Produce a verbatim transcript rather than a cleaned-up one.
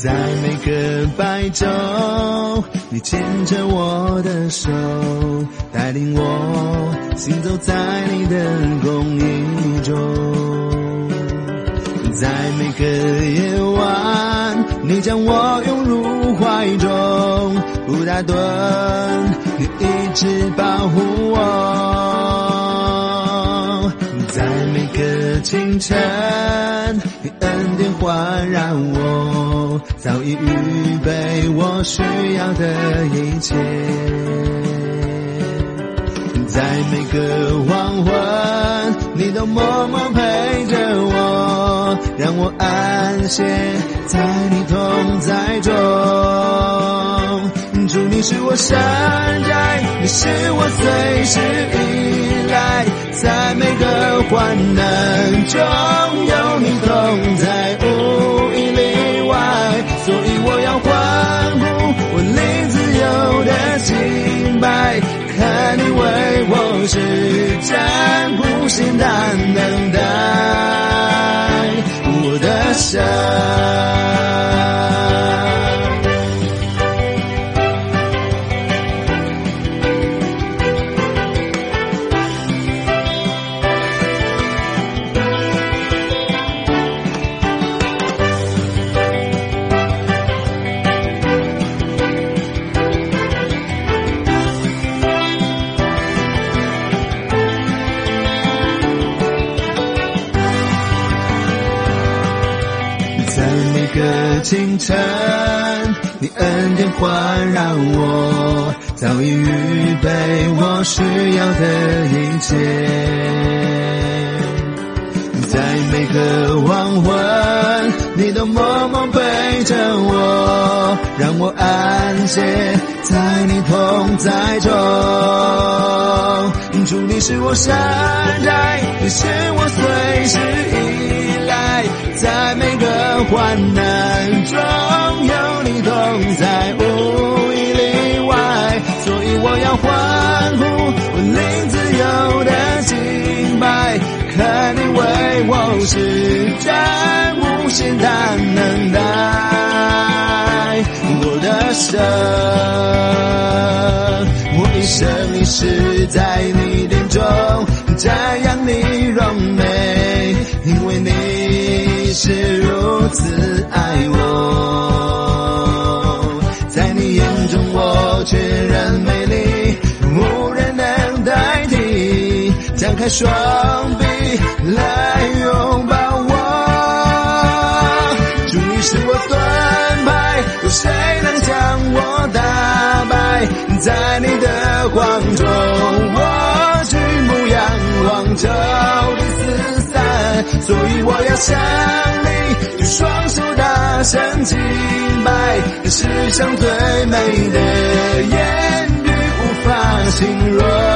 在每个白昼，你牵着我的手，带领我行走在你的公义中。在每个夜晚，你将我拥入怀中，不打盹，你一直保护我。在每个清晨，你恩典环绕我，早已预备我需要的一切。在每个黄昏，你都默默陪着我，让我安歇在你同在中。主，你是我山寨，你是我随时依赖，在每个患难中有你同在，无一例外。所以我要欢呼，我灵自由的敬拜，看你为我施展不限大能耐，我的神。清晨，你恩典环绕我，早已预备我需要的一切。在每个黄昏，你都默默陪着我，让我安歇在你同在中。主，你是我山寨，你是我随时依赖，在每个患难中有你同在，无一例外。所以我要欢呼，我灵自由的敬拜，看你为我施展无限大能耐，我的神。我一生一世在你殿中瞻仰你荣美，因为你是如此爱我。在你眼中我确认美丽，无人能代替，张开双臂来拥抱我。主，你是我盾牌，有谁能将我打败？在你的光中我举目仰望，仇敌四散，所以我要向你举双手大声敬拜，世上最美的言语无法形容。